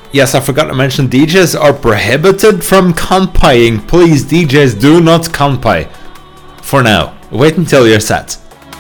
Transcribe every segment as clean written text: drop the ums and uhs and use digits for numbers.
Yes, I forgot to mention DJs are prohibited from kanpaiing. Please, DJs, do not kanpai. For now. Wait until you're set.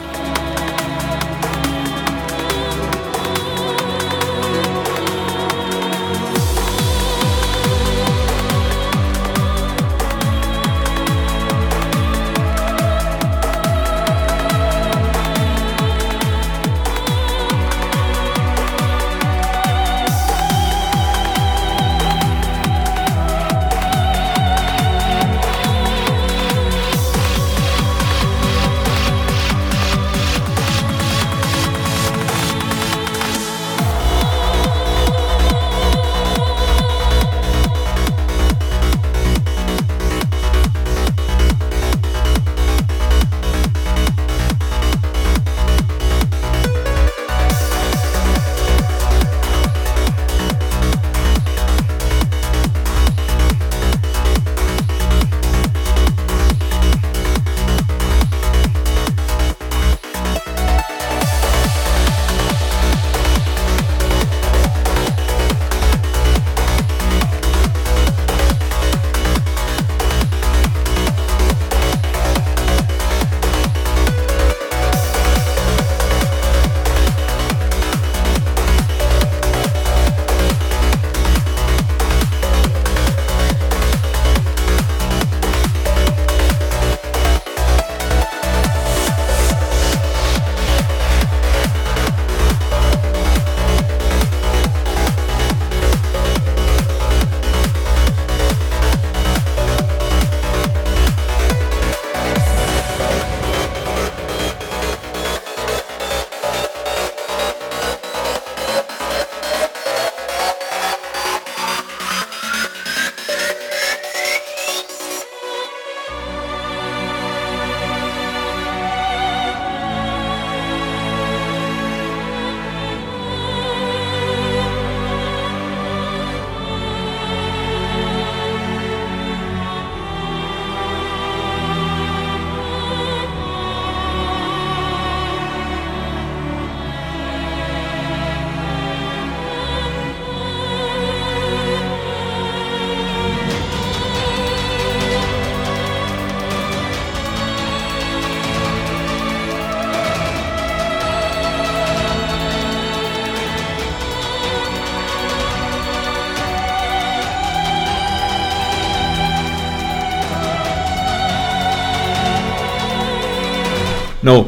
No,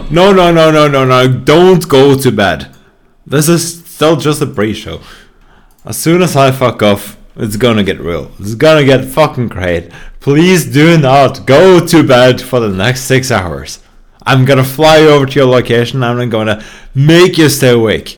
don't go to bed. This is still just a pre-show. As soon as I fuck off, it's gonna get real. It's gonna get fucking great. Please do not go to bed for the next 6 hours. I'm gonna fly over to your location and I'm gonna make you stay awake.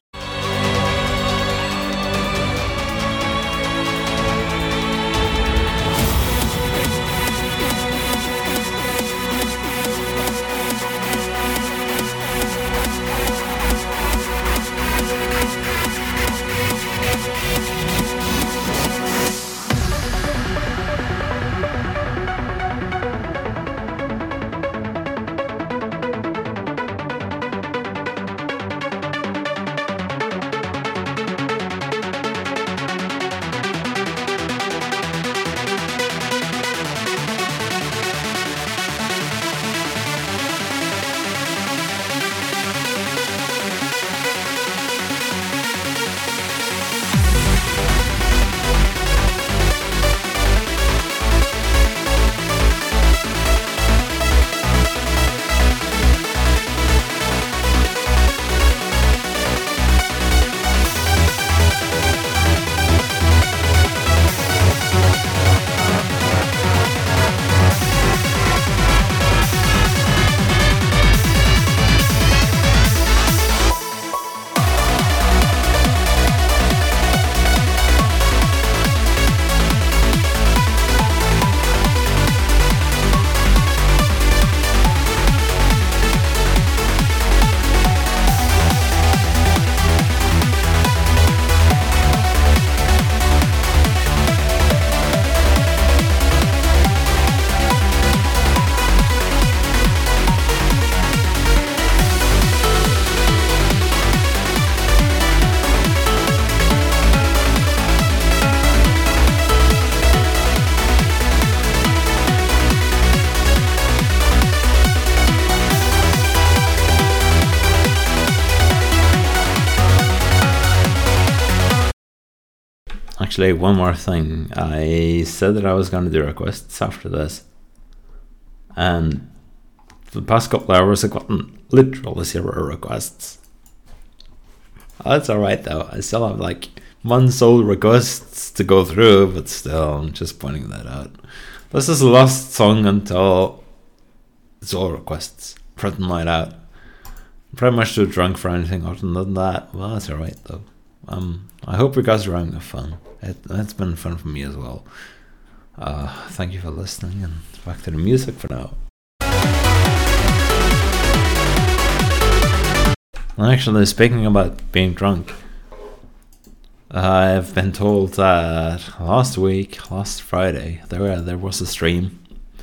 actually, one more thing. I said that I was going to do requests after this. And for the past couple hours, I've gotten literally 0 requests. That's alright though. I still have like 1 sole requests to go through, but still, I'm just pointing that out. This is the last song until it's all requests. From night out. I'm pretty much too drunk for anything other than that. Well, that's alright though. I hope you guys are having fun. It's been fun for me as well. Thank you for listening, and back to the music for now. Actually, speaking about being drunk, I've been told that last Friday, there was a stream.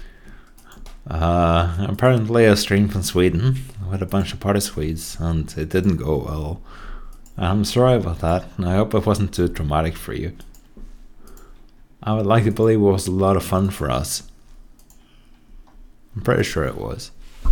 Apparently a stream from Sweden with a bunch of party Swedes, and it didn't go well. I'm sorry about that, and I hope it wasn't too traumatic for you. I would like to believe it was a lot of fun for us. I'm pretty sure it was.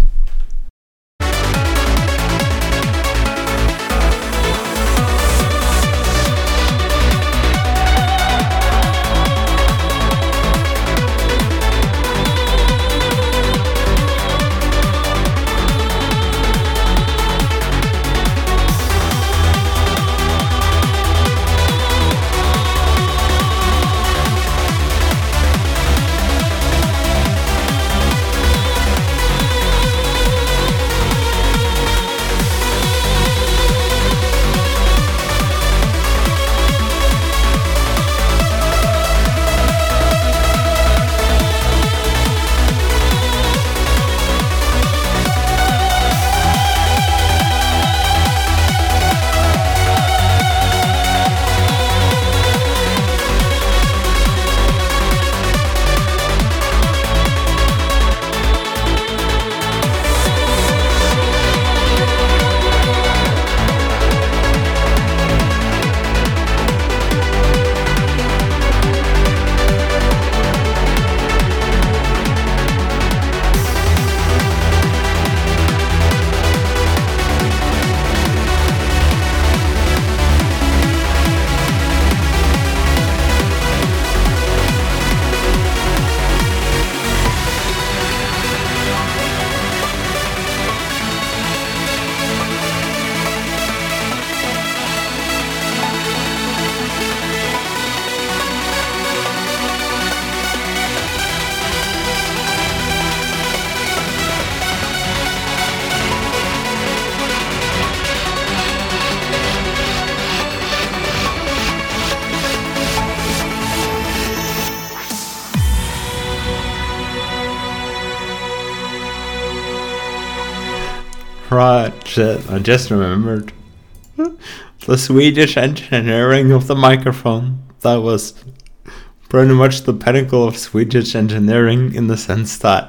Right, shit, I just remembered. The Swedish engineering of the microphone. That was pretty much the pinnacle of Swedish engineering, in the sense that